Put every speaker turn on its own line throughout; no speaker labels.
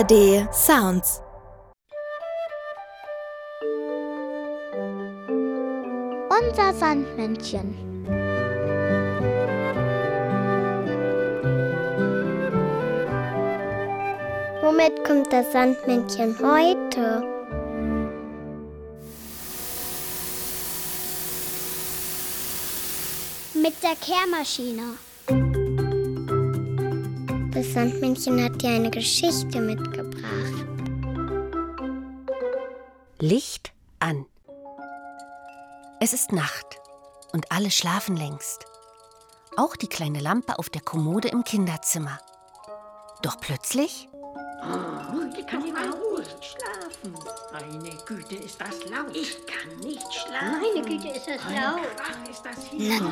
ARD Sounds.
Unser Sandmännchen. Womit kommt das Sandmännchen heute? Mit der Kehrmaschine. Das Sandmännchen hat dir eine Geschichte mitgebracht.
Licht an. Es ist Nacht und alle schlafen längst. Auch die kleine Lampe auf der Kommode im Kinderzimmer. Doch plötzlich...
Ich kann überhaupt nicht schlafen. Meine Güte, ist das laut. Ich kann nicht schlafen.
Meine Güte, ist das laut.
Ach, ist das hier.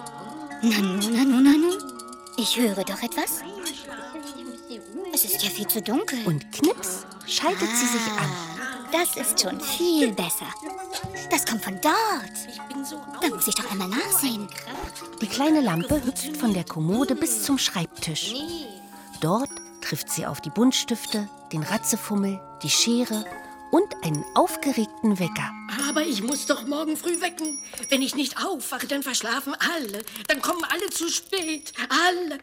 Nanu. Ich höre doch etwas. Es ist ja viel zu dunkel.
Und knips schaltet sie sich an.
Das ist schon viel besser. Das kommt von dort. Da muss ich doch einmal nachsehen.
Die kleine Lampe hüpft von der Kommode bis zum Schreibtisch. Dort trifft sie auf die Buntstifte, den Ratzefummel, die Schere und einen aufgeregten Wecker.
Aber ich muss doch morgen früh wecken. Wenn ich nicht aufwache, dann verschlafen alle. Dann kommen alle zu spät. Alle.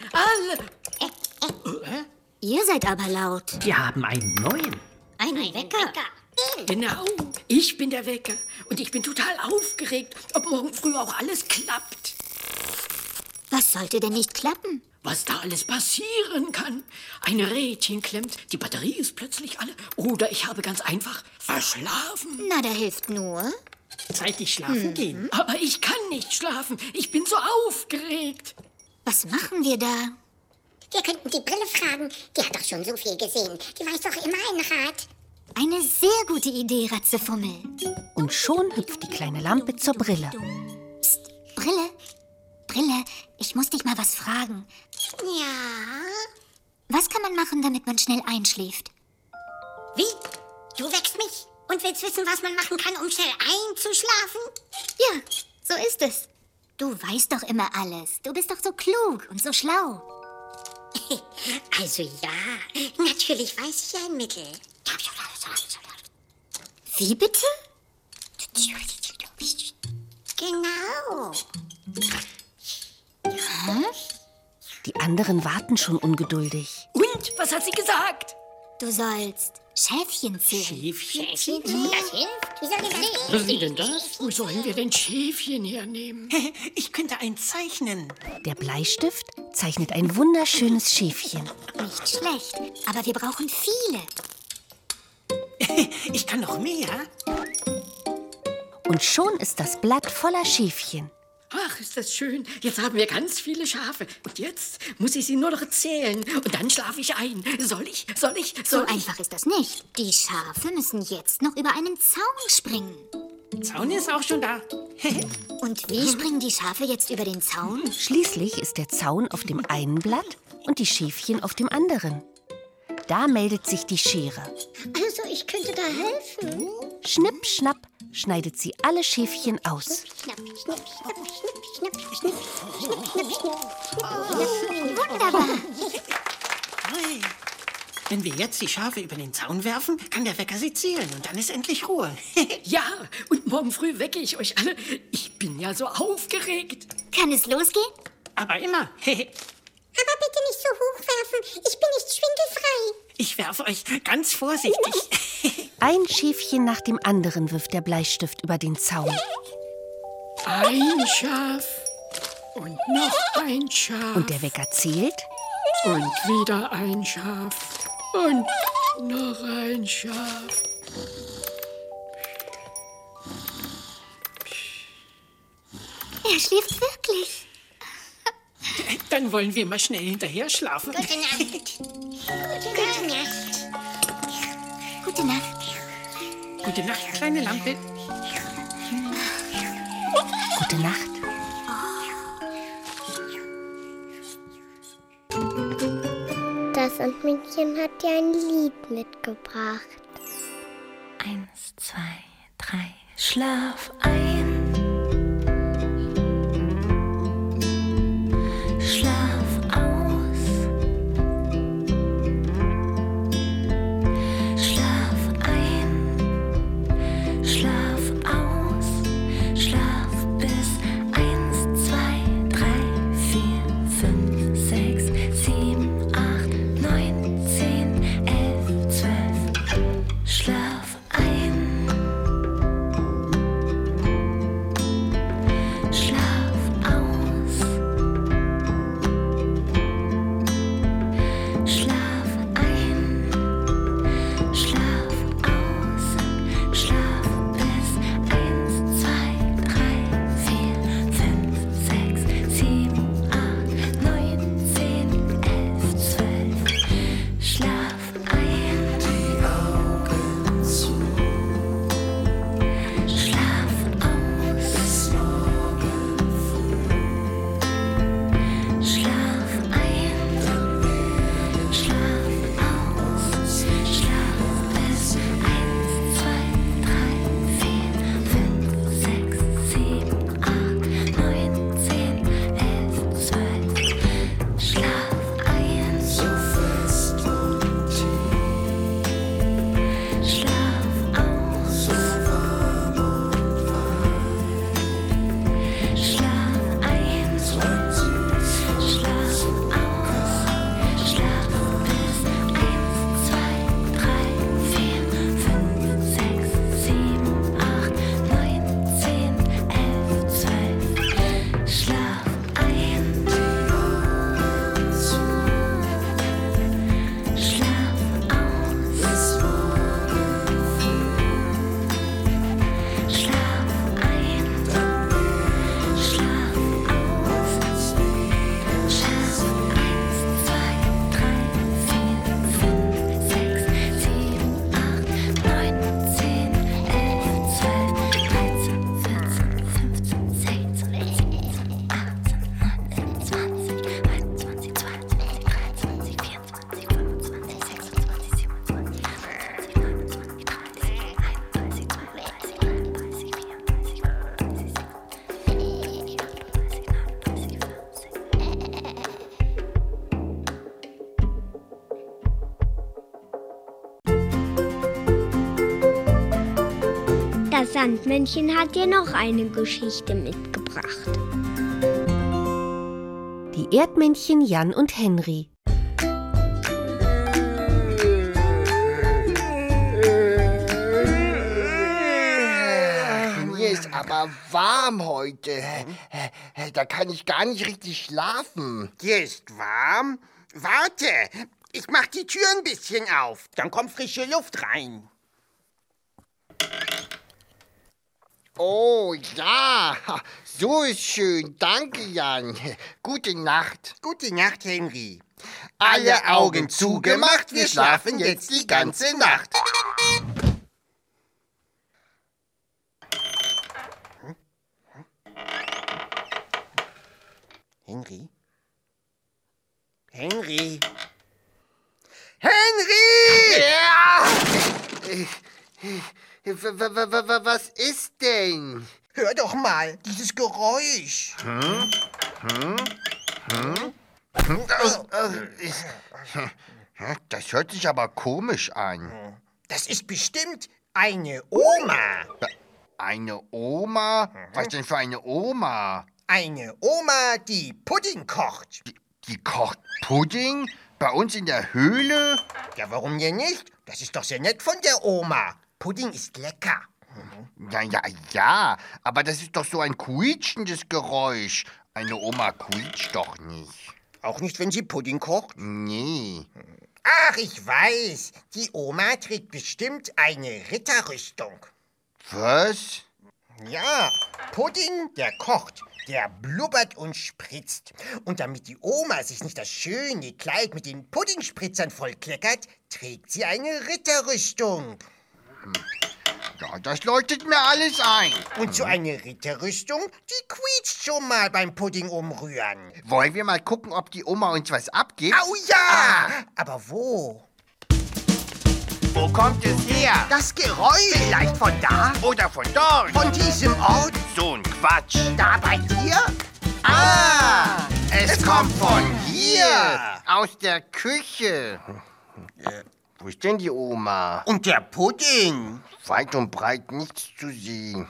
Ihr seid aber laut.
Wir haben einen neuen.
Ein Wecker.
Genau, ich bin der Wecker. Und ich bin total aufgeregt, ob morgen früh auch alles klappt.
Was sollte denn nicht klappen?
Was da alles passieren kann. Ein Rädchen klemmt, die Batterie ist plötzlich alle. Oder ich habe ganz einfach verschlafen.
Na, da hilft nur.
Zeitig schlafen gehen. Aber ich kann nicht schlafen. Ich bin so aufgeregt.
Was machen wir da?
Wir könnten die Brille fragen. Die hat doch schon so viel gesehen. Die weiß doch immer einen Rat.
Eine sehr gute Idee, Ratzefummel.
Und schon hüpft die kleine Lampe zur Brille.
Psst, Brille, ich muss dich mal was fragen.
Ja?
Was kann man machen, damit man schnell einschläft?
Wie? Du weckst mich und willst wissen, was man machen kann, um schnell einzuschlafen?
Ja, so ist es. Du weißt doch immer alles. Du bist doch so klug und so schlau.
Also ja, natürlich weiß ich ein Mittel.
Wie bitte?
Genau.
Die anderen warten schon ungeduldig.
Und, was hat sie gesagt?
Du sollst Schäfchen zählen.
Schäfchen?
Das hilft. Wie soll das
Was ist denn das? Wo sollen wir denn Schäfchen hernehmen?
Ich könnte eins zeichnen.
Der Bleistift zeichnet ein wunderschönes Schäfchen.
Nicht schlecht, aber wir brauchen viele.
Ich kann noch mehr.
Und schon ist das Blatt voller Schäfchen.
Ach, ist das schön. Jetzt haben wir ganz viele Schafe. Und jetzt muss ich sie nur noch zählen. Und dann schlafe ich ein. Soll ich?
So einfach ist das nicht. Die Schafe müssen jetzt noch über einen Zaun springen.
Zaun ist auch schon da.
Und wie springen die Schafe jetzt über den Zaun?
Schließlich ist der Zaun auf dem einen Blatt und die Schäfchen auf dem anderen. Da meldet sich die Schere.
Also, ich könnte da helfen.
Schnipp, schnapp, schneidet sie alle Schäfchen aus.
Schnapp, schnapp, schnapp, schnapp, schnapp, schnapp, schnapp.
Wunderbar.
Hey. Wenn wir jetzt die Schafe über den Zaun werfen, kann der Wecker sie zählen und dann ist endlich Ruhe.
Ja, und morgen früh wecke ich euch alle. Ich bin ja so aufgeregt.
Kann es losgehen?
Aber immer.
Aber bitte nicht so hoch werfen. Ich bin nicht schwindelfrei.
Ich werfe euch ganz vorsichtig.
Ein Schäfchen nach dem anderen wirft der Bleistift über den Zaun.
Ein Schaf und noch ein Schaf.
Und der Wecker zählt.
Und wieder ein Schaf. Und noch ein Schaf.
Er schläft wirklich.
Dann wollen wir mal schnell hinterher schlafen.
Gute Nacht. Gute Nacht.
Gute Nacht.
Gute Nacht, kleine Lampe.
Gute Nacht.
Das Sandmännchen hat dir ein Lied mitgebracht.
1, 2, 3, schlaf ein. Schlaf aus.
Sandmännchen hat dir noch eine Geschichte mitgebracht.
Die Erdmännchen Jan und Henry.
Mir ist aber warm heute. Da kann ich gar nicht richtig schlafen.
Dir ist warm? Warte, ich mach die Tür ein bisschen auf. Dann kommt frische Luft rein.
Oh ja, so ist schön. Danke, Jan. Gute Nacht.
Gute Nacht, Henry.
Alle Augen zugemacht, wir schlafen jetzt die ganze Nacht.
Henry? Henry? Henry!
Ja! Was ist denn?
Hör doch mal, dieses Geräusch.
Das hört sich aber komisch an.
Das ist bestimmt eine Oma.
Eine Oma? Was denn für eine Oma?
Eine Oma, die Pudding kocht.
Die kocht Pudding? Bei uns in der Höhle?
Ja, warum denn nicht? Das ist doch sehr nett von der Oma. Pudding ist lecker.
Ja, aber das ist doch so ein quietschendes Geräusch. Eine Oma quietscht doch nicht.
Auch nicht, wenn sie Pudding kocht?
Nee.
Ach, ich weiß. Die Oma trägt bestimmt eine Ritterrüstung.
Was?
Ja, Pudding, der kocht, der blubbert und spritzt. Und damit die Oma sich nicht das schöne Kleid mit den Puddingspritzern vollkleckert, trägt sie eine Ritterrüstung.
Ja, das leuchtet mir alles ein.
Und so eine Ritterrüstung, die quietscht schon mal beim Pudding umrühren.
Wollen wir mal gucken, ob die Oma uns was abgibt?
Au ja! Aber wo?
Wo kommt es her?
Das Geräusch. Vielleicht von da?
Oder von dort?
Von diesem Ort?
So ein Quatsch.
Da bei dir?
Es kommt von hier. Aus der Küche. Wo ist denn die Oma?
Und der Pudding?
Weit und breit nichts zu sehen.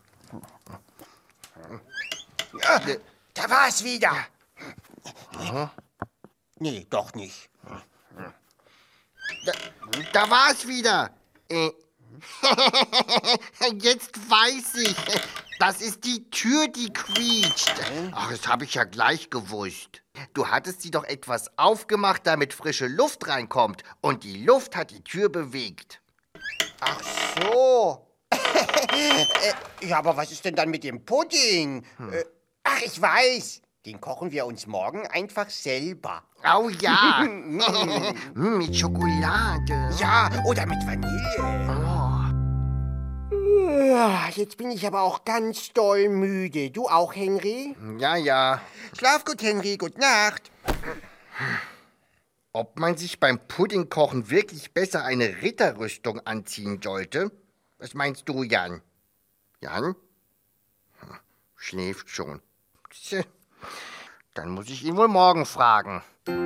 Da war es wieder. Nee, doch nicht.
Da war es wieder. Jetzt weiß ich. Das ist die Tür, die quietscht. Ach, das habe ich ja gleich gewusst. Du hattest sie doch etwas aufgemacht, damit frische Luft reinkommt. Und die Luft hat die Tür bewegt.
Ach so. Ja, aber was ist denn dann mit dem Pudding? Ach, ich weiß. Den kochen wir uns morgen einfach selber.
Oh ja. Mit Schokolade.
Ja, oder mit Vanille. Jetzt bin ich aber auch ganz doll müde. Du auch, Henry?
Ja.
Schlaf gut, Henry. Gute Nacht.
Ob man sich beim Puddingkochen wirklich besser eine Ritterrüstung anziehen sollte? Was meinst du, Jan? Jan? Schläft schon. Tja, dann muss ich ihn wohl morgen fragen.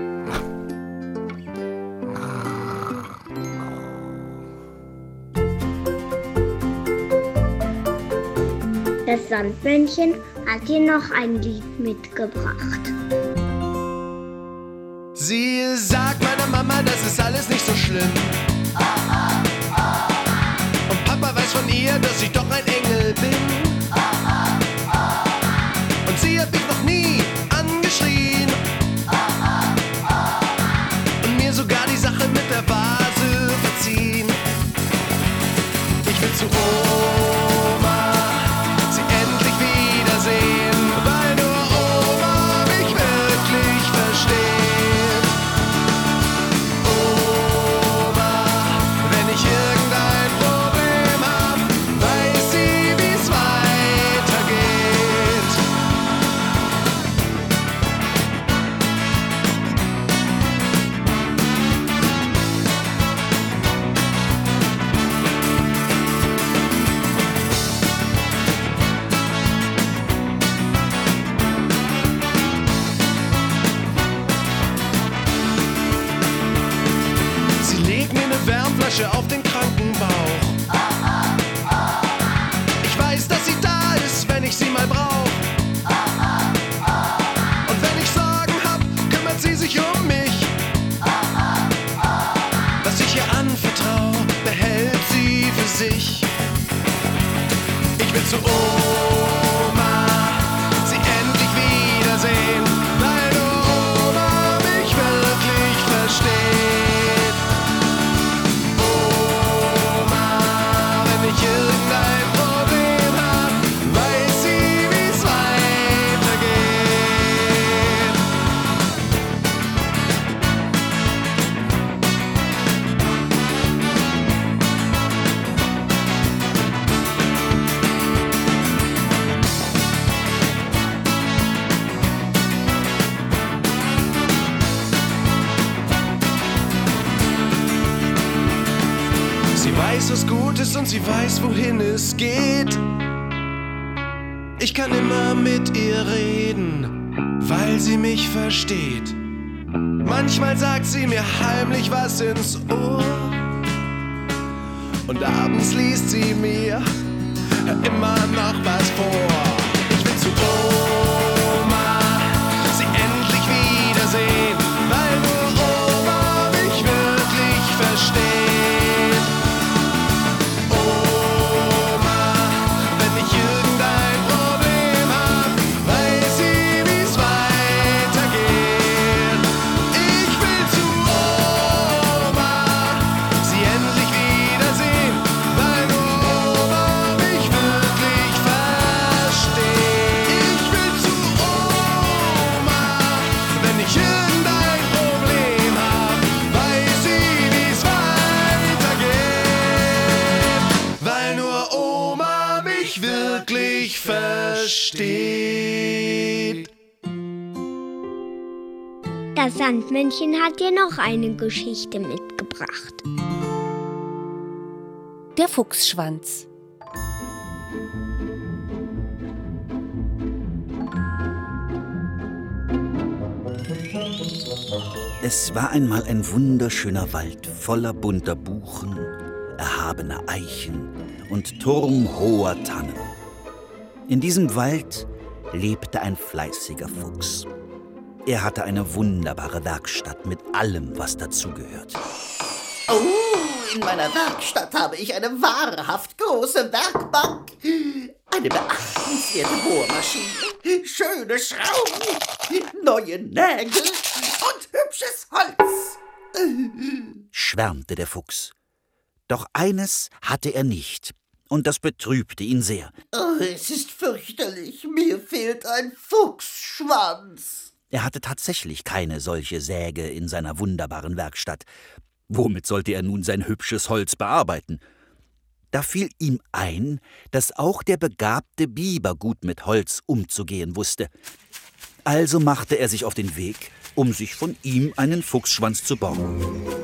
Das Sandmännchen hat dir noch ein Lied mitgebracht.
Sie sagt meiner Mama, das ist alles nicht so schlimm. Und Papa weiß von ihr, dass ich doch ein Engel bin. Und sie hat mich noch nie angeschrien. Und mir sogar die Sache mit der Vase verziehen. Ich will zu Oma, sie endlich wiedersehen, weil nur Oma mich wirklich versteht. Oma, wenn ich irgendein Problem hab, weiß sie, wie's weitergeht. Sie legt mir eine Wärmflasche auf den kranken Bauch. zu Oma, sie endlich wiedersehen, weil nur Oma mich wirklich versteht. Oma, wenn ich irgendein Problem hab, weiß sie, wie's weitergeht. Sie weiß, was gut ist und sie weiß, wohin es geht. Ich kann immer mit ihr reden, weil sie mich versteht. Manchmal sagt sie mir heimlich was ins Ohr. Und abends liest sie mir immer noch was vor. Ich will zu Oma, sie endlich wiedersehen, weil nur Oma mich wirklich versteht. Versteht.
Das Sandmännchen hat dir noch eine Geschichte mitgebracht.
Der Fuchsschwanz.
Es war einmal ein wunderschöner Wald voller bunter Buchen, erhabener Eichen und turmhoher Tannen. In diesem Wald lebte ein fleißiger Fuchs. Er hatte eine wunderbare Werkstatt mit allem, was dazugehört.
Oh, in meiner Werkstatt habe ich eine wahrhaft große Werkbank, eine beachtenswerte Bohrmaschine, schöne Schrauben, neue Nägel und hübsches Holz,
schwärmte der Fuchs. Doch eines hatte er nicht. Und das betrübte ihn sehr.
Oh, es ist fürchterlich. Mir fehlt ein Fuchsschwanz.
Er hatte tatsächlich keine solche Säge in seiner wunderbaren Werkstatt. Womit sollte er nun sein hübsches Holz bearbeiten? Da fiel ihm ein, dass auch der begabte Biber gut mit Holz umzugehen wusste. Also machte er sich auf den Weg, um sich von ihm einen Fuchsschwanz zu borgen.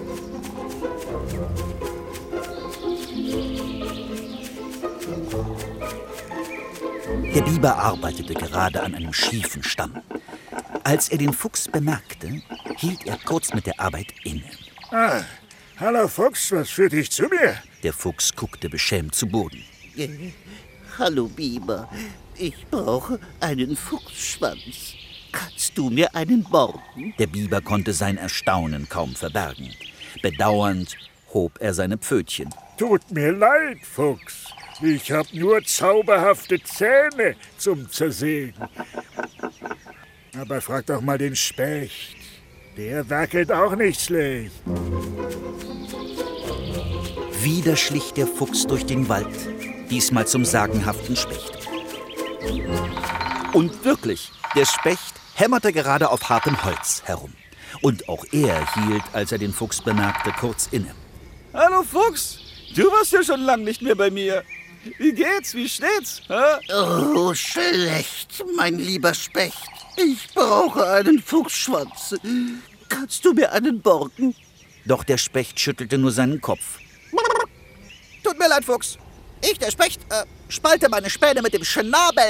Der Biber arbeitete gerade an einem schiefen Stamm. Als er den Fuchs bemerkte, hielt er kurz mit der Arbeit inne.
Ah, hallo Fuchs, was führt dich zu mir?
Der Fuchs guckte beschämt zu Boden.
Hallo Biber, ich brauche einen Fuchsschwanz. Kannst du mir einen borgen?
Der Biber konnte sein Erstaunen kaum verbergen. Bedauernd hob er seine Pfötchen.
Tut mir leid, Fuchs. Ich hab nur zauberhafte Zähne zum Zersägen. Aber frag doch mal den Specht. Der werkelt auch nicht schlecht.
Wieder schlich der Fuchs durch den Wald, diesmal zum sagenhaften Specht. Und wirklich, der Specht hämmerte gerade auf hartem Holz herum. Und auch er hielt, als er den Fuchs bemerkte, kurz inne.
Hallo Fuchs, du warst ja schon lang nicht mehr bei mir. Wie geht's? Wie steht's? Hä?
Oh, schlecht, mein lieber Specht. Ich brauche einen Fuchsschwanz. Kannst du mir einen borgen?
Doch der Specht schüttelte nur seinen Kopf.
Tut mir leid, Fuchs. Ich, der Specht, spalte meine Späne mit dem Schnabel.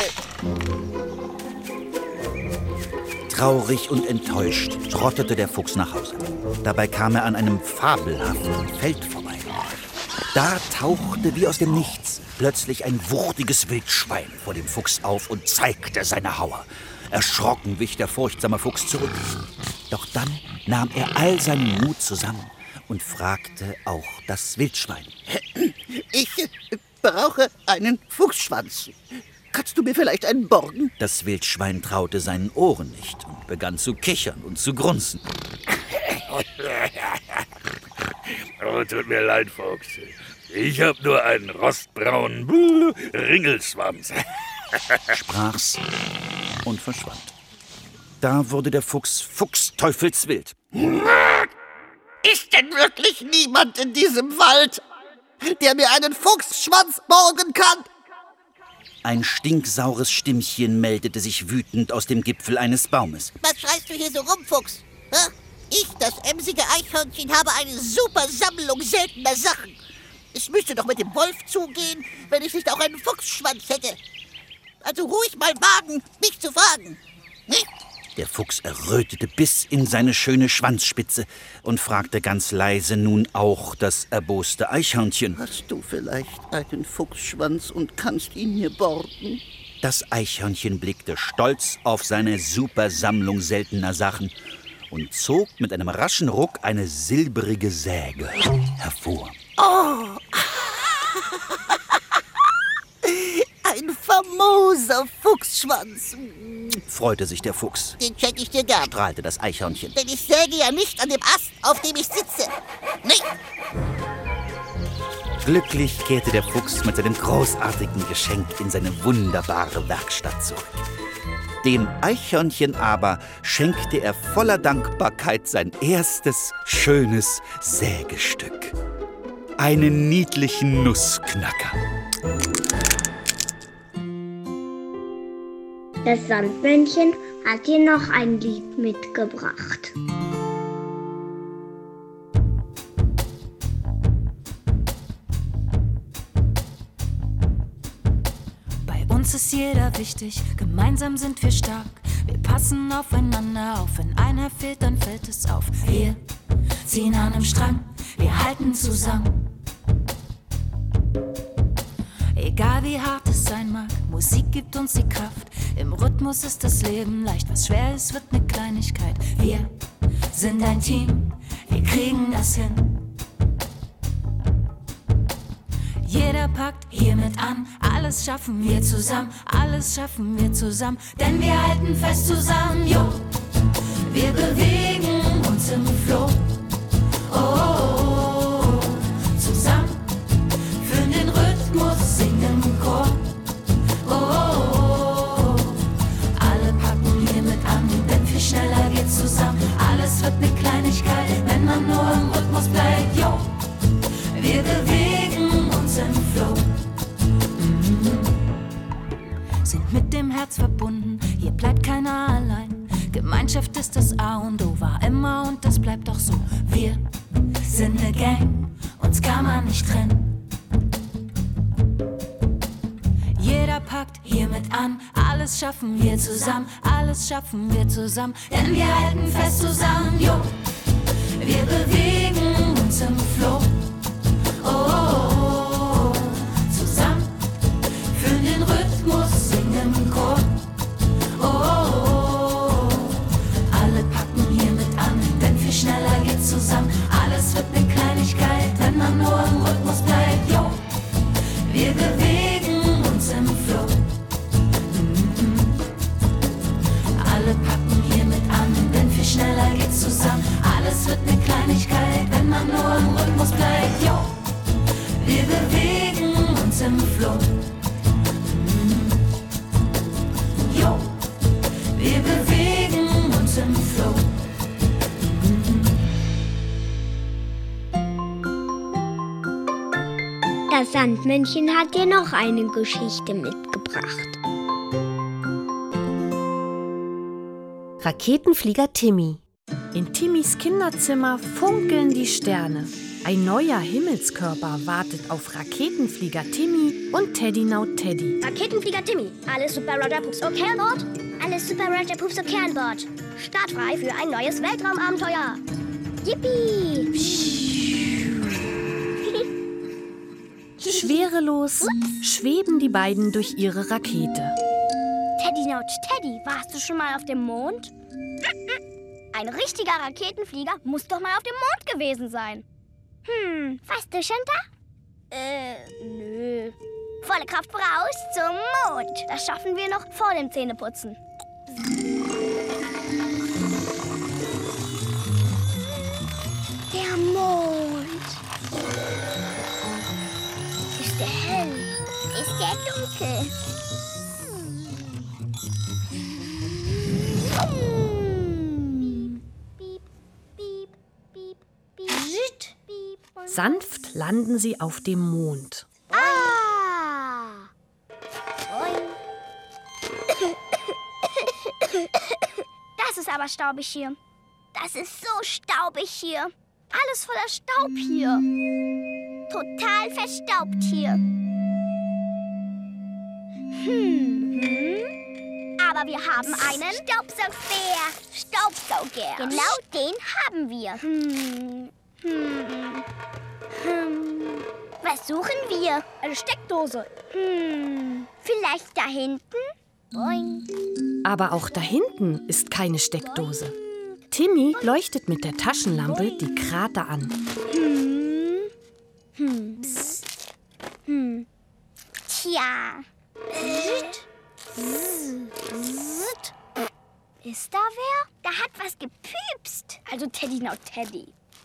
Traurig und enttäuscht trottete der Fuchs nach Hause. Dabei kam er an einem fabelhaften Feld vorbei. Da tauchte wie aus dem Nichts plötzlich ein wuchtiges Wildschwein vor dem Fuchs auf und zeigte seine Hauer. Erschrocken wich der furchtsame Fuchs zurück. Doch dann nahm er all seinen Mut zusammen und fragte auch das Wildschwein.
brauche einen Fuchsschwanz. Kannst du mir vielleicht einen borgen?
Das Wildschwein traute seinen Ohren nicht und begann zu kichern und zu grunzen.
Oh, tut mir leid, Fuchs. Ich hab nur einen rostbraunen Ringelschwanz.
Sprach's und verschwand. Da wurde der Fuchs fuchsteufelswild.
Ist denn wirklich niemand in diesem Wald, der mir einen Fuchsschwanz borgen kann?
Ein stinksaures Stimmchen meldete sich wütend aus dem Gipfel eines Baumes.
Was schreist du hier so rum, Fuchs? Hä? Ich, das emsige Eichhörnchen, habe eine super Sammlung seltener Sachen. Es müsste doch mit dem Wolf zugehen, wenn ich nicht auch einen Fuchsschwanz hätte. Also ruhig mal wagen, mich zu fragen. Hm?
Der Fuchs errötete bis in seine schöne Schwanzspitze und fragte ganz leise nun auch das erboste Eichhörnchen.
Hast du vielleicht einen Fuchsschwanz und kannst ihn mir borgen?
Das Eichhörnchen blickte stolz auf seine super Sammlung seltener Sachen und zog mit einem raschen Ruck eine silbrige Säge hervor.
Oh! Ein famoser Fuchsschwanz.
Freute sich der Fuchs.
Den schenke ich dir gern.
Strahlte das Eichhörnchen.
Denn ich säge ja nicht an dem Ast, auf dem ich sitze. Nicht?
Glücklich kehrte der Fuchs mit seinem großartigen Geschenk in seine wunderbare Werkstatt zurück. Dem Eichhörnchen aber schenkte er voller Dankbarkeit sein erstes, schönes Sägestück. Einen niedlichen Nussknacker.
Das Sandmännchen hat dir noch ein Lied mitgebracht.
Bei uns ist jeder wichtig, gemeinsam sind wir stark. Wir passen aufeinander auf, wenn einer fehlt, dann fällt es auf. Wir ziehen an einem Strang, wir halten zusammen. Egal wie hart es sein mag, Musik gibt uns die Kraft. Im Rhythmus ist das Leben leicht, was schwer ist, wird eine Kleinigkeit. Wir sind ein Team, wir kriegen das hin. Jeder packt hier mit an, alles schaffen wir zusammen, alles schaffen wir zusammen, denn wir halten fest zusammen, jo. Wir bewegen uns im Flow, oh, oh, oh. Zusammen führen den Rhythmus, singen im Chor, oh, oh, oh. Alle packen hier mit an, denn viel schneller geht's zusammen, alles wird eine Kleinigkeit, wenn man nur im Rhythmus bleibt, jo. Wir bewegen uns im Flow. Sind mit dem Herz verbunden, hier bleibt keiner allein. Gemeinschaft ist das A und O, war immer und das bleibt auch so. Wir sind eine Gang, uns kann man nicht trennen. Jeder packt hier mit an, alles schaffen wir zusammen, alles schaffen wir zusammen, denn wir halten fest zusammen, jo. Wir bewegen uns im Flow. Oh, oh, oh, zusammen führen den Rhythmus, singen im Chor. Oh, oh, oh, alle packen hier mit an, denn viel schneller geht's zusammen. Alles wird eine Kleinigkeit, wenn man nur im Rhythmus bleibt. Jo, wir bewegen uns im Flow. Alle packen hier mit an, denn viel schneller geht's zusammen. Alles wird eine Kleinigkeit, wenn man nur im Rhythmus bleibt. Jo. Wir bewegen uns im Flow. Jo, wir bewegen uns im Flow.
Das Sandmännchen hat dir noch eine Geschichte mitgebracht.
Raketenflieger Timmy. In Timmys Kinderzimmer funkeln die Sterne. Ein neuer Himmelskörper wartet auf Raketenflieger Timmy und Teddynaut Teddy.
Raketenflieger Timmy, alles Super Roger Pups okay an Bord? Alles Super Roger Pups okay an Bord. Startfrei für ein neues Weltraumabenteuer. Yippie!
Schwerelos schweben die beiden durch ihre Rakete.
Teddynaut Teddy, warst du schon mal auf dem Mond? Ein richtiger Raketenflieger muss doch mal auf dem Mond gewesen sein. Warst du schon da? Nö. Volle Kraft voraus zum Mond. Das schaffen wir noch vor dem Zähneputzen. Der Mond. Ist der hell? Ist der dunkel?
Sanft landen sie auf dem Mond.
Das ist aber staubig hier. Das ist so staubig hier. Alles voller Staub hier. Total verstaubt hier. Aber wir haben einen Staubsaugbär. Staubsauger. Genau den haben wir. Was suchen wir?
Eine Steckdose.
Vielleicht da hinten? Boing.
Aber auch da hinten ist keine Steckdose. Timmy leuchtet mit der Taschenlampe die Krater an.
Tja. Ist da wer? Da hat was gepüpst.
Also Teddy Now Teddy.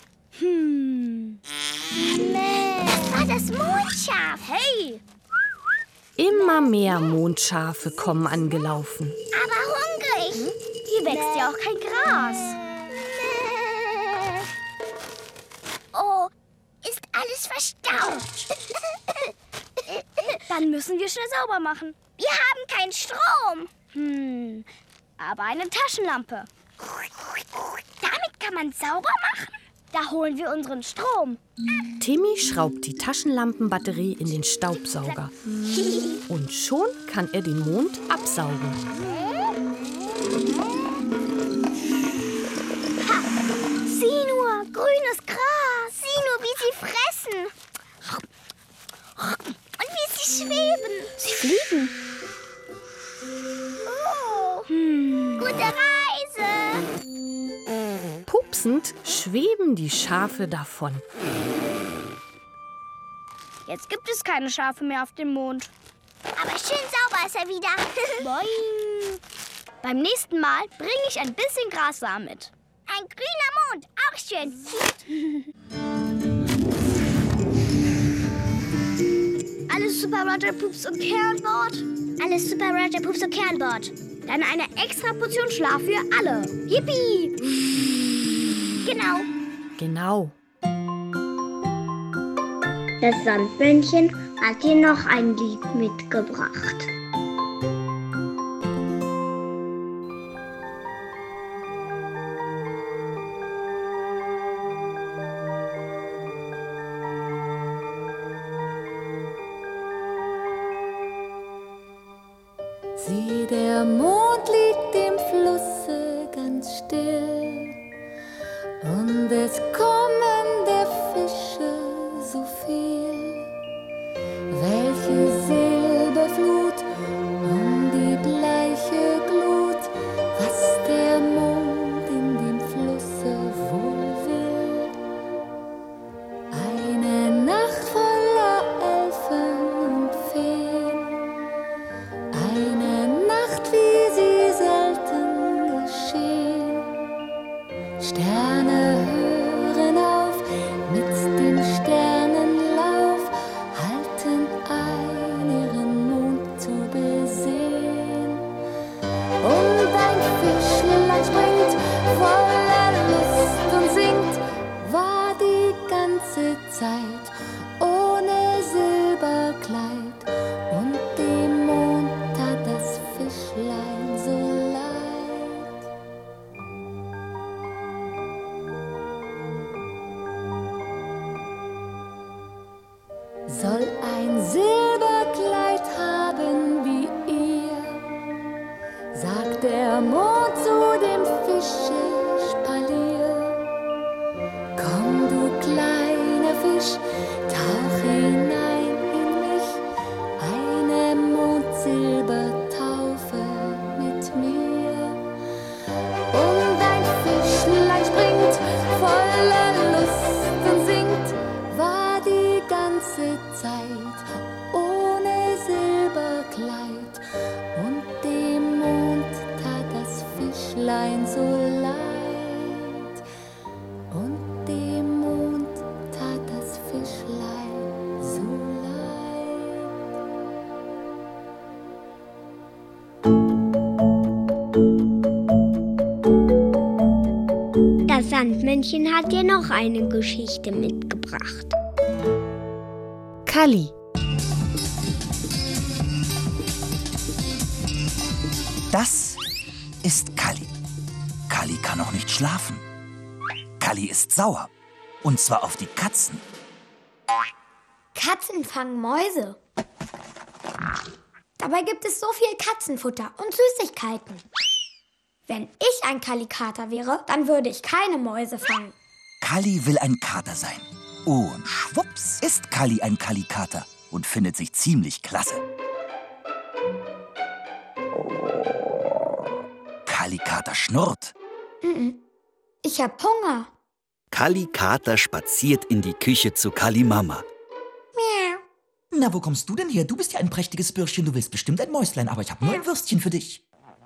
Das war das Mondschaf.
Hey!
Immer mehr Mondschafe kommen angelaufen.
Aber hungrig.
Hier wächst ja auch kein Gras.
Oh, ist alles verstaubt.
Dann müssen wir schnell sauber machen.
Wir haben keinen Strom.
Aber eine Taschenlampe.
Damit kann man sauber machen?
Da holen wir unseren Strom.
Timmy schraubt die Taschenlampenbatterie in den Staubsauger. Und schon kann er den Mond absaugen.
Ha, sieh nur, grünes Gras. Sieh nur, wie sie fressen. Und wie sie schweben.
Sie fliegen.
Oh, gute Reise.
Pupsend schweben die Schafe davon.
Jetzt gibt es keine Schafe mehr auf dem Mond.
Aber schön sauber ist er wieder.
Boing. Beim nächsten Mal bringe ich ein bisschen Grassamen mit.
Ein grüner Mond, auch schön.
Alles Super Roger Poops und Kernbord?
Alles Super Roger Poops und Kernbord.
Dann eine extra Portion Schlaf für alle. Yippie!
Genau.
Genau.
Das Sandmännchen hat dir noch ein Lied mitgebracht.
Sieh, der Mond liegt im Flusse ganz still und es kommen der Fische so viel. Welche Silberflut um die bleiche Glut, was der Mond in dem Flusse wohl will. Eine Nacht voller Elfen und Feen, eine Nacht, wie sie selten geschehen. Sterne hören auf mit dem Sternenlauf, halten ein, ihren Mond zu besehen. Und ein Fischlein springt voller Lust und singt, war die ganze Zeit ohne Silberkleid. Und dem Mond tat das Fischlein so leid. Soll ein Silberkleid haben wie ihr, sagt der Mond zu dem Fischespalier. Komm, du kleiner Fisch, tauch hinein in mich, eine Mondsilbertaufe mit mir. Und ein Fischlein springt voller Lust und singt, war die ganze Zeit
Sandmännchen hat dir noch eine Geschichte mitgebracht.
Kalli.
Das ist Kalli. Kalli kann noch nicht schlafen. Kalli ist sauer. Und zwar auf die Katzen.
Katzen fangen Mäuse. Dabei gibt es so viel Katzenfutter und Süßigkeiten. Wenn ich ein Kallikater wäre, dann würde ich keine Mäuse fangen.
Kalli will ein Kater sein. Und schwupps ist Kalli ein Kallikater und findet sich ziemlich klasse. Kallikater schnurrt.
Ich hab Hunger.
Kallikater spaziert in die Küche zu Kallimama.
Na, wo kommst du denn her? Du bist ja ein prächtiges Bürschchen. Du willst bestimmt ein Mäuslein, aber ich habe nur ein Würstchen für dich.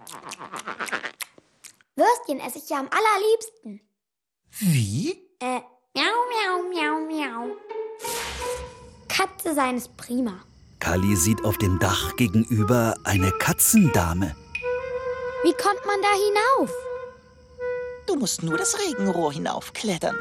Würstchen esse ich ja am allerliebsten.
Wie?
Miau, miau, miau, miau. Katze sein ist prima.
Kalli sieht auf dem Dach gegenüber eine Katzendame.
Wie kommt man da hinauf?
Du musst nur das Regenrohr hinaufklettern.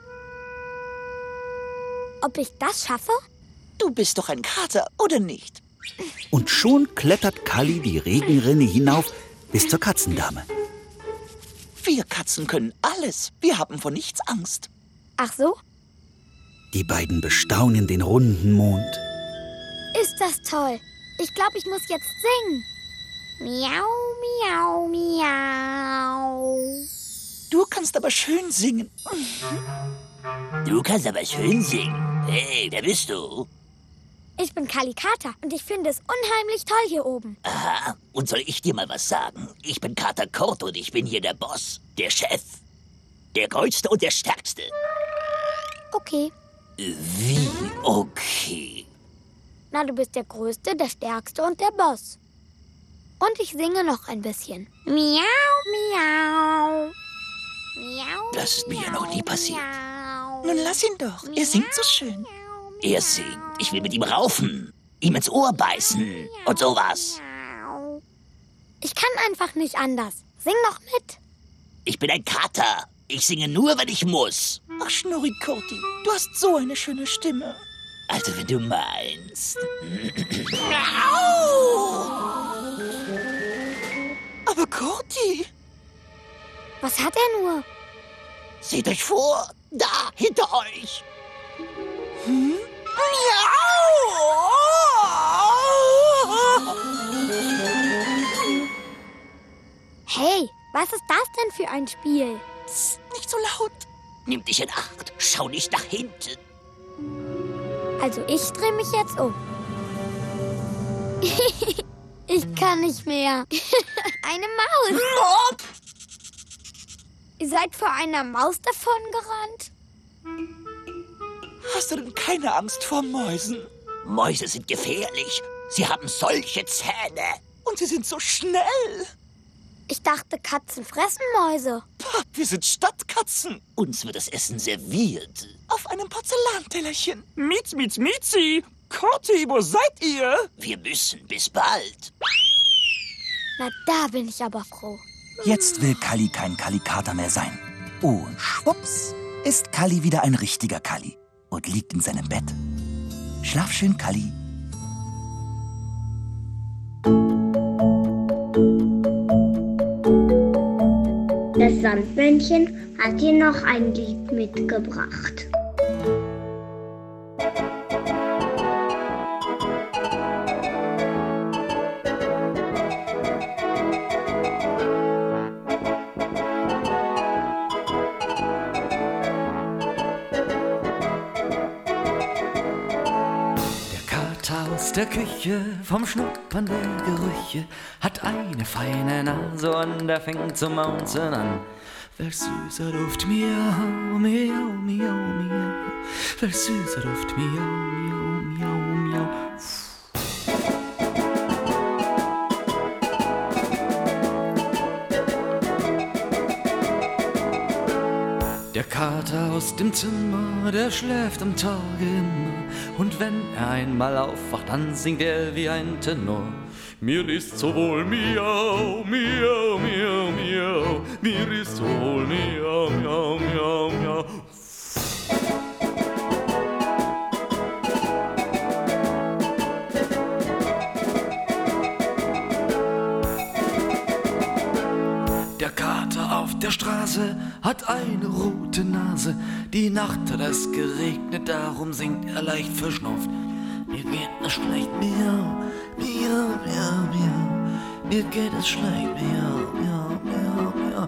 Ob ich das schaffe?
Du bist doch ein Kater, oder nicht?
Und schon klettert Kalli die Regenrinne hinauf bis zur Katzendame.
Wir Katzen können alles. Wir haben vor nichts Angst.
Ach so?
Die beiden bestaunen den runden Mond.
Ist das toll. Ich glaube, ich muss jetzt singen. Miau, miau, miau.
Du kannst aber schön singen.
Du kannst aber schön singen. Hey, wer bist du?
Ich bin Kallikater und ich finde es unheimlich toll hier oben.
Aha, und soll ich dir mal was sagen? Ich bin Kater Kurt und ich bin hier der Boss, der Chef. Der Größte und der Stärkste.
Okay.
Wie okay?
Na, du bist der Größte, der Stärkste und der Boss. Und ich singe noch ein bisschen. Miau, miau. Miau.
Das ist mir ja noch nie passiert.
Nun lass ihn doch. Er singt so schön.
Er singt. Ich will mit ihm raufen. Ihm ins Ohr beißen. Und sowas.
Ich kann einfach nicht anders. Sing noch mit.
Ich bin ein Kater. Ich singe nur, wenn ich muss.
Ach, Schnurri Kurti, du hast so eine schöne Stimme.
Also, wenn du meinst.
Aber Kurti.
Was hat er nur?
Seht euch vor. Da, hinter euch.
Hey, was ist das denn für ein Spiel?
Psst, nicht so laut.
Nimm dich in Acht. Schau nicht nach hinten.
Also ich drehe mich jetzt um. Ich kann nicht mehr. Eine Maus. Ihr seid vor einer Maus davongerannt?
Hast du denn keine Angst vor Mäusen?
Mäuse sind gefährlich. Sie haben solche Zähne.
Und sie sind so schnell.
Ich dachte, Katzen fressen Mäuse.
Pah, wir sind Stadtkatzen.
Uns wird das Essen serviert.
Auf einem Porzellantellerchen. Mietzi. Kurti, wo seid ihr?
Wir müssen. Bis bald.
Na, da bin ich aber froh.
Jetzt will Kalli kein Kallikater mehr sein. Und schwupps ist Kalli wieder ein richtiger Kalli und liegt in seinem Bett. Schlaf schön, Kalli.
Das Sandmännchen hat dir noch ein Lied mitgebracht.
Aus der Küche, vom Schnuppern der Gerüche, hat eine feine Nase und er fängt zu maunzen an. Welch süßer Duft, miau, miau, miau, miau. Welch süßer Duft, miau, miau, miau, miau. Der Kater aus dem Zimmer, der schläft am Tage immer. Und wenn er einmal aufwacht, dann singt er wie ein Tenor. Mir ist so wohl, miau, miau, miau, miau. Mir ist so wohl, miau, miau, miau, miau. hat eine rote Nase. Die Nacht hat es geregnet, darum singt er leicht verschnupft. Mir geht es schlecht, miau, miau, miau, miau. Mir geht es schlecht, miau, miau, miau, miau.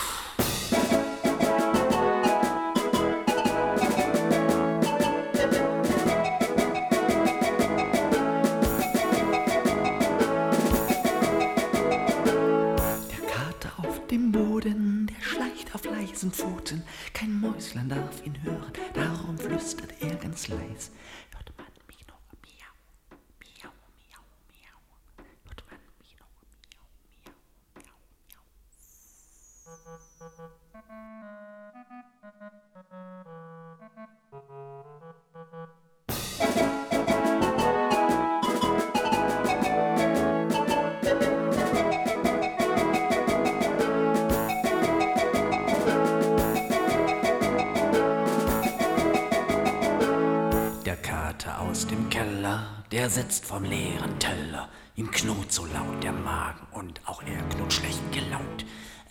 Pfoten, kein Mäuslein darf ihn hören, darum flüstert er ganz leis. Hört man mich noch miau, miau, miau, miau. Hört man mich noch miau, miau, miau, aus dem Keller, der sitzt vom leeren Teller. Ihm knurrt so laut der Magen und auch er knurrt schlecht gelaunt.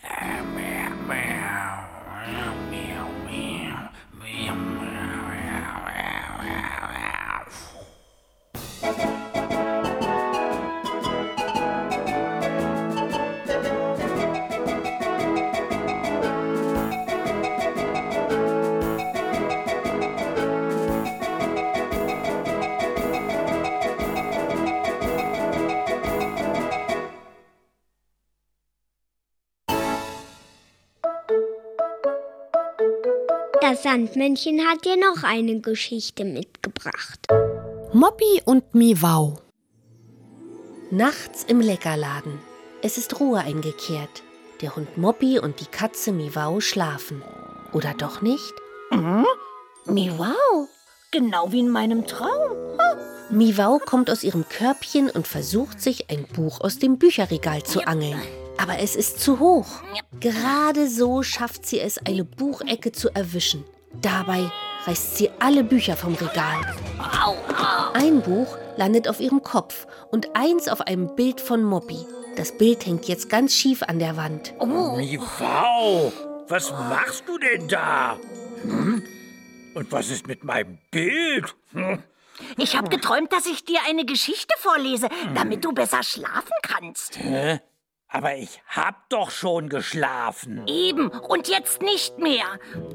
Das Sandmännchen hat dir noch eine Geschichte mitgebracht.
Moppy und Miwau.
Nachts im Leckerladen. Es ist Ruhe eingekehrt. Der Hund Moppy und die Katze Miwau schlafen. Oder doch nicht?
Miwau, genau wie in meinem Traum.
Miwau kommt aus ihrem Körbchen und versucht, sich ein Buch aus dem Bücherregal zu angeln. Aber es ist zu hoch. Gerade so schafft sie es, eine Buchecke zu erwischen. Dabei reißt sie alle Bücher vom Regal. Ein Buch landet auf ihrem Kopf und eins auf einem Bild von Moppy. Das Bild hängt jetzt ganz schief an der Wand.
Miwau, was machst du denn da? Und was ist mit meinem Bild?
Ich habe geträumt, dass ich dir eine Geschichte vorlese, damit du besser schlafen kannst.
Aber ich hab doch schon geschlafen.
Eben, und jetzt nicht mehr.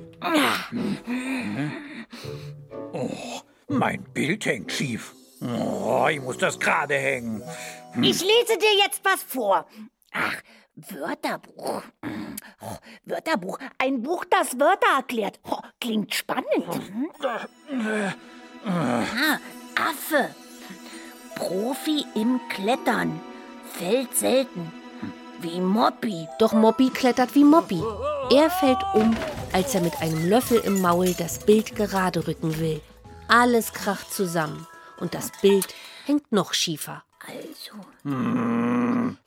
Oh, mein Bild hängt schief. Oh, ich muss das gerade hängen.
Ich lese dir jetzt was vor. Ach, Wörterbuch. Wörterbuch, ein Buch, das Wörter erklärt. Klingt spannend. Affe. Profi im Klettern. Fällt selten. Wie Moppy.
Doch Moppy klettert wie Moppy. Er fällt um, als er mit einem Löffel im Maul das Bild gerade rücken will. Alles kracht zusammen und das Bild hängt noch schiefer.
Also,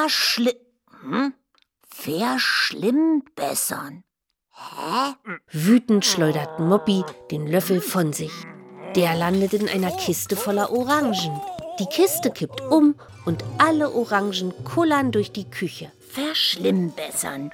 verschlimmbessern. Hä?
Wütend schleudert Moppy den Löffel von sich. Der landet in einer Kiste voller Orangen. Die Kiste kippt um und alle Orangen kullern durch die Küche.
Verschlimmbessern.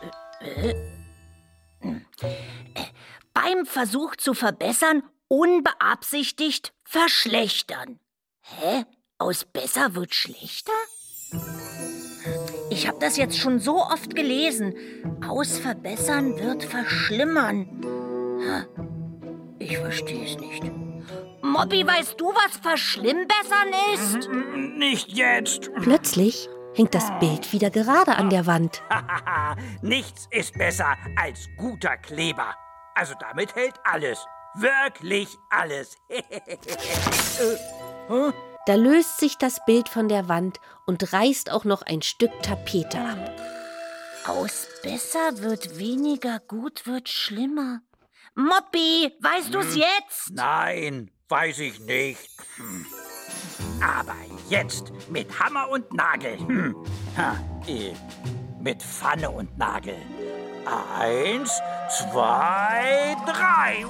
Beim Versuch zu verbessern, unbeabsichtigt verschlechtern. Hä? Aus besser wird schlechter? Ich habe das jetzt schon so oft gelesen. Aus verbessern wird verschlimmern. Ich verstehe es nicht. Moppy, weißt du, was verschlimmbessern ist?
Nicht jetzt.
Plötzlich hängt das Bild wieder gerade an der Wand.
Nichts ist besser als guter Kleber. Also damit hält alles. Wirklich alles.
Da löst sich das Bild von der Wand und reißt auch noch ein Stück Tapete ab.
Aus besser wird weniger, gut wird schlimmer. Moppy, weißt du's jetzt?
Nein, weiß ich nicht. Aber jetzt mit Hammer und Nagel. Mit Pfanne und Nagel. 1, 2, 3.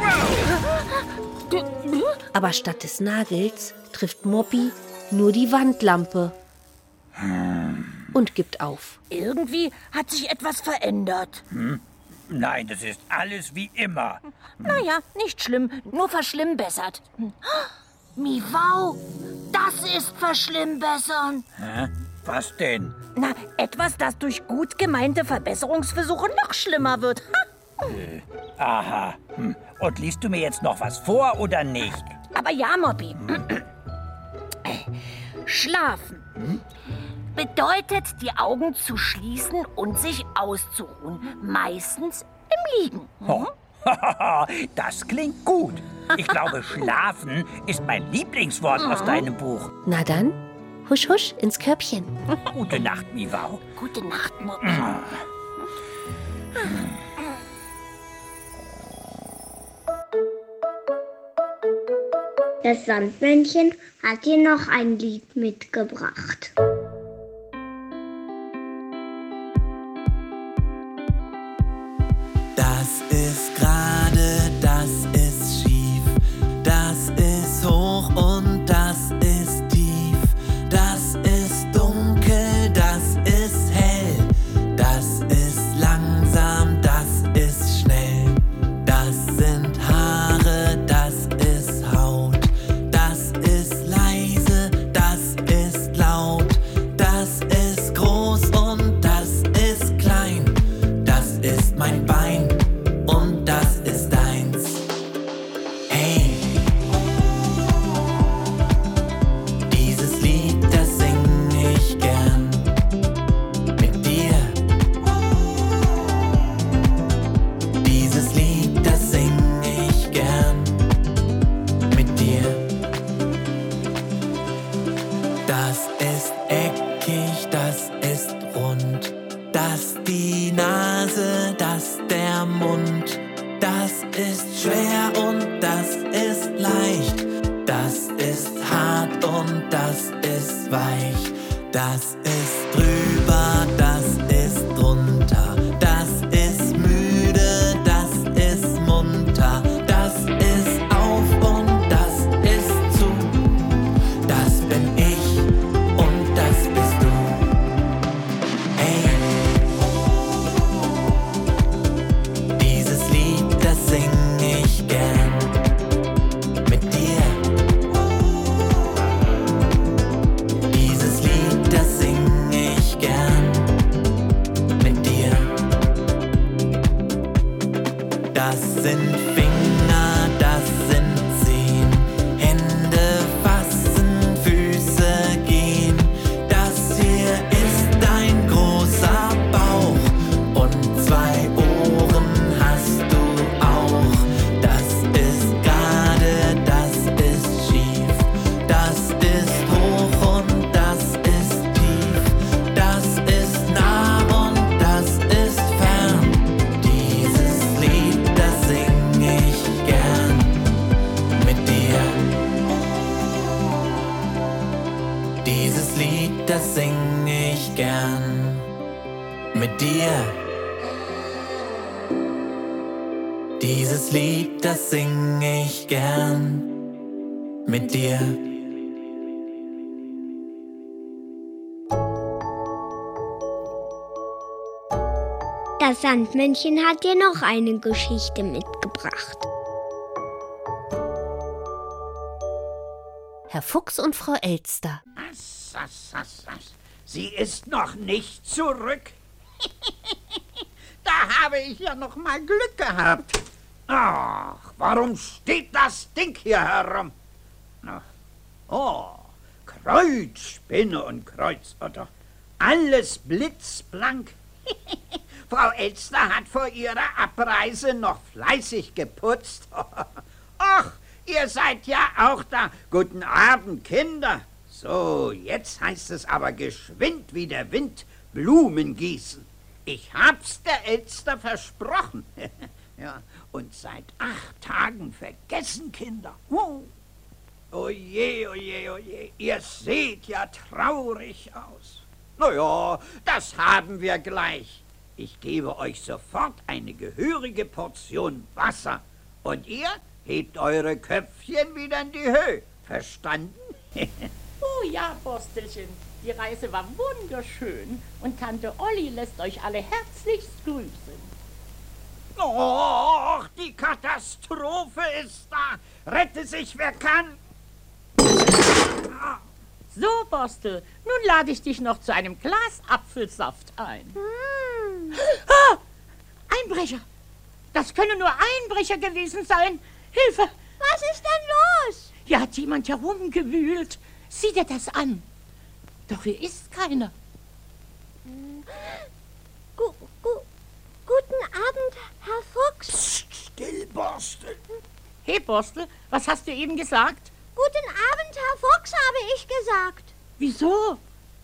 Aber statt des Nagels trifft Moppy nur die Wandlampe und gibt auf.
Irgendwie hat sich etwas verändert.
Nein, das ist alles wie immer.
Naja, nicht schlimm, nur verschlimmbessert. Miwau, das ist verschlimmbessern.
Hä? Was denn?
Na, etwas, das durch gut gemeinte Verbesserungsversuche noch schlimmer wird.
Aha. Und liest du mir jetzt noch was vor oder nicht?
Aber ja, Moppi. Schlafen bedeutet, die Augen zu schließen und sich auszuruhen. Meistens im Liegen.
Oh. Das klingt gut. Ich glaube, schlafen ist mein Lieblingswort aus deinem Buch.
Na dann, husch husch ins Körbchen.
Gute Nacht, Miwau.
Gute Nacht, Moppi.
Das Sandmännchen hat dir noch ein Lied mitgebracht.
Das ist gerade, das ist schief, das ist hoch und das ist tief, das ist dunkel, das ist hell, das ist langsam, das ist schnell, das sind Haare, das ist Haut, das ist leise, das ist laut, das ist groß und das ist klein, das ist mein Bein und das ist deins. Hey, dieses Lied, das sing ich gern mit dir. Dieses Lied, das sing ich gern mit dir. Das ist eckig, das ist rund, das die Nase, das der Mund, das ist schwer und das ist leicht, das ist hart und das ist weich, das ist drüber, das ist drunter, das ist müde, das ist munter, das ist auf und das ist zu, das bin ich und das bist du. Hey, dieses Lied, das sing ich gern mit dir. Dieses Lied, das sing ich gern mit dir. Das sind Finger, das sind Zehen, Hände fassen, Füße gehen. Das hier ist ein großer Bauch und 2 Ohren hast du auch. Das ist gerade, das ist schief, das ist hoch und das ist tief, das ist nah und das ist fern. Dieses Lied, das sing ich gern mit dir. Dieses Lied, das sing ich gern mit dir. Dieses Lied, das sing ich gern mit dir.
Das Sandmännchen hat dir noch eine Geschichte mitgebracht.
Herr Fuchs und Frau Elster.
Sie ist noch nicht zurück.
Da habe ich ja noch mal Glück gehabt. Ach, warum steht das Ding hier herum? Oh, Kreuzspinne und Kreuzotter. Alles blitzblank. Frau Elster hat vor ihrer Abreise noch fleißig geputzt. Ach, ihr seid ja auch da. Guten Abend, Kinder. So, jetzt heißt es aber geschwind wie der Wind Blumen gießen. Ich hab's der Elster versprochen. Ja, und seit 8 Tagen vergessen, Kinder. Oje, oje, oje, ihr seht ja traurig aus. Na ja, das haben wir gleich. Ich gebe euch sofort eine gehörige Portion Wasser. Und ihr hebt eure Köpfchen wieder in die Höhe. Verstanden?
Oh ja, Borstelchen, die Reise war wunderschön und Tante Olli lässt euch alle herzlichst grüßen.
Oh, die Katastrophe ist da. Rette sich, wer kann.
So, Borstel, nun lade ich dich noch zu einem Glas Apfelsaft ein. Ah, Einbrecher! Das können nur Einbrecher gewesen sein. Hilfe!
Was ist denn los?
Hier hat jemand herumgewühlt. Sieh dir das an. Doch hier ist keiner.
Guten Abend, Herr Fuchs.
Psst, still, Borstel.
Hey, Borstel, was hast du eben gesagt?
Guten Abend, Herr Fuchs, habe ich gesagt.
Wieso?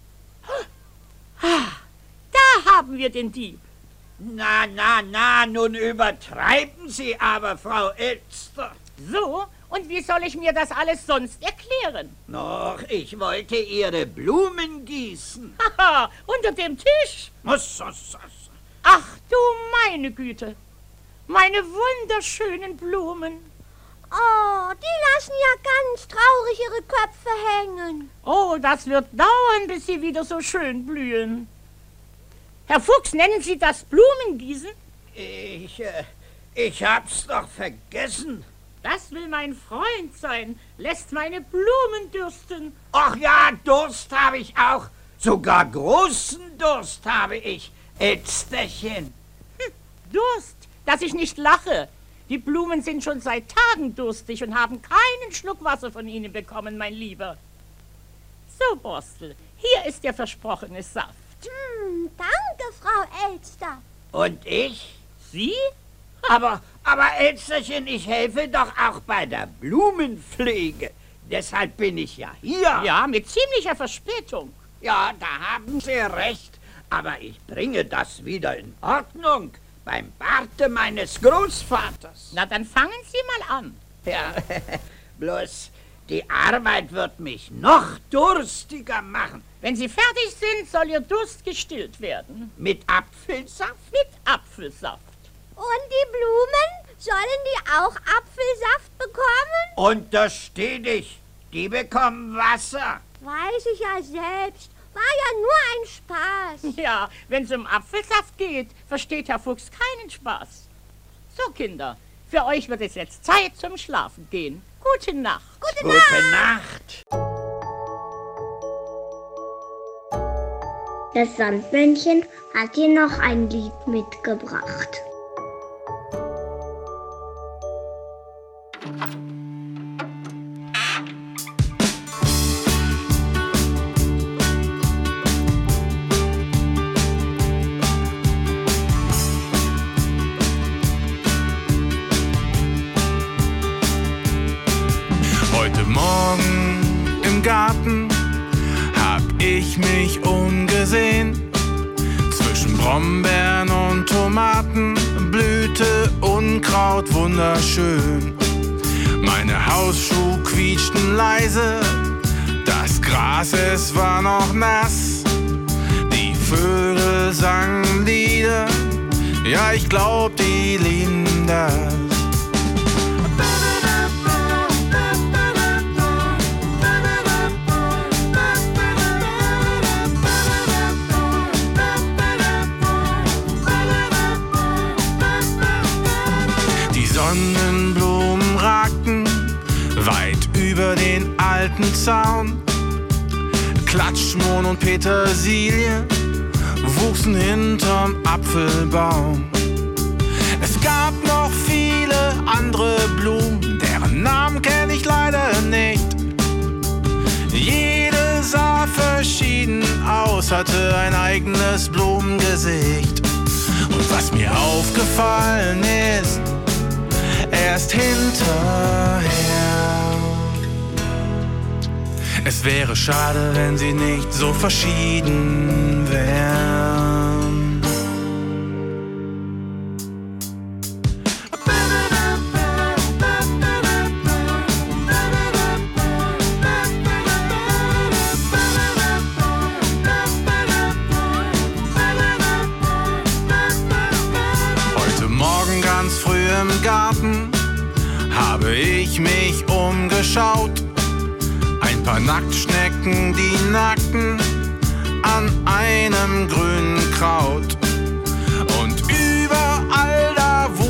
Ah, da haben wir den Dieb.
Na, nun übertreiben Sie aber, Frau Elster.
So? Und wie soll ich mir das alles sonst erklären?
Noch, ich wollte Ihre Blumen gießen.
Haha, unter dem Tisch. Ach du meine Güte. Meine wunderschönen Blumen.
Oh, die lassen ja ganz traurig ihre Köpfe hängen.
Oh, das wird dauern, bis sie wieder so schön blühen. Herr Fuchs, nennen Sie das Blumengießen?
Ich hab's doch vergessen.
Das will mein Freund sein, lässt meine Blumen dürsten.
Ach ja, Durst habe ich auch. Sogar großen Durst habe ich, Elsterchen.
Durst, dass ich nicht lache. Die Blumen sind schon seit Tagen durstig und haben keinen Schluck Wasser von Ihnen bekommen, mein Lieber. So, Borstel, hier ist der versprochene Saft.
Danke, Frau Elster.
Und ich?
Sie?
Aber Elsterchen, ich helfe doch auch bei der Blumenpflege. Deshalb bin ich ja hier.
Ja, mit ziemlicher Verspätung.
Ja, da haben Sie recht. Aber ich bringe das wieder in Ordnung. Beim Barte meines Großvaters.
Na, dann fangen Sie mal an.
Ja, bloß die Arbeit wird mich noch durstiger machen.
Wenn Sie fertig sind, soll Ihr Durst gestillt werden.
Mit Apfelsaft?
Mit Apfelsaft.
Und die Blumen, sollen die auch Apfelsaft bekommen?
Untersteh dich, die bekommen Wasser.
Weiß ich ja selbst. War ja nur ein Spaß.
Ja, wenn es um Apfelsaft geht, versteht Herr Fuchs keinen Spaß. So, Kinder, für euch wird es jetzt Zeit zum Schlafen gehen. Gute Nacht.
Gute Nacht.
Das Sandmännchen hat dir noch ein Lied mitgebracht.
Heute Morgen im Garten hab ich mich umgesehen. Zwischen Brombeeren und Tomaten blühte Unkraut wunderschön. Meine Hausschuhe quietschten leise, das Gras, es war noch nass. Die Vögel sangen Lieder, ja, ich glaub, die lieben das. Sonnenblumen ragten weit über den alten Zaun. Klatschmohn und Petersilie wuchsen hinterm Apfelbaum. Es gab noch viele andere Blumen, deren Namen kenn ich leider nicht. Jede sah verschieden aus, hatte ein eigenes Blumengesicht. Und was mir aufgefallen ist, erst hinterher: es wäre schade, wenn sie nicht so verschieden wären. Heute Morgen ganz früh im Garten habe ich mich umgeschaut. Ein paar Nacktschnecken, die nackten an einem grünen Kraut. Und überall da, wo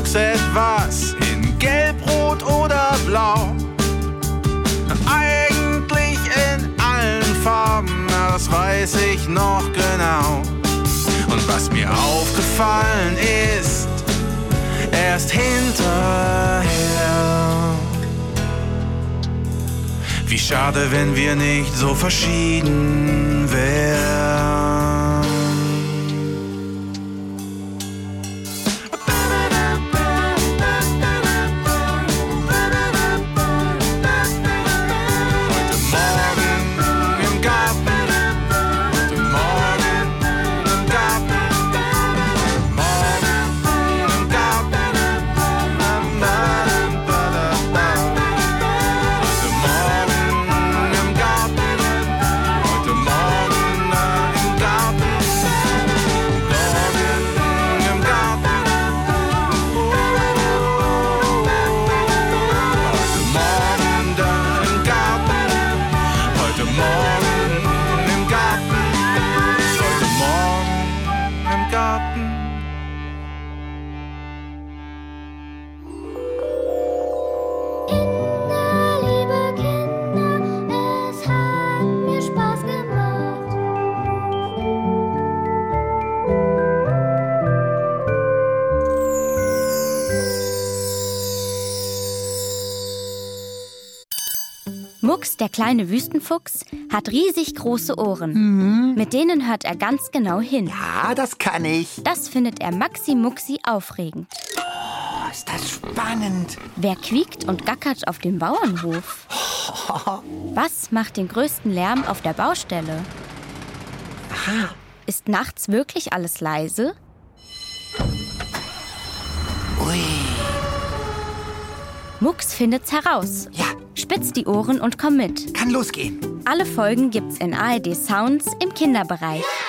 was in Gelb, Rot oder Blau. Eigentlich in allen Farben, das weiß ich noch genau. Und was mir aufgefallen ist, erst hinterher. Wie schade, wenn wir nicht so verschieden wären.
Mucks, der kleine Wüstenfuchs, hat riesig große Ohren. Mit denen hört er ganz genau hin.
Ja, das kann ich.
Das findet er Maxi-Muxi aufregend.
Oh, ist das spannend.
Wer quiekt und gackert auf dem Bauernhof? Was macht den größten Lärm auf der Baustelle?
Aha.
Ist nachts wirklich alles leise?
Ui.
Mucks findet's heraus.
Ja.
Spitzt die Ohren und komm mit.
Kann losgehen.
Alle Folgen gibt's in ARD Sounds im Kinderbereich.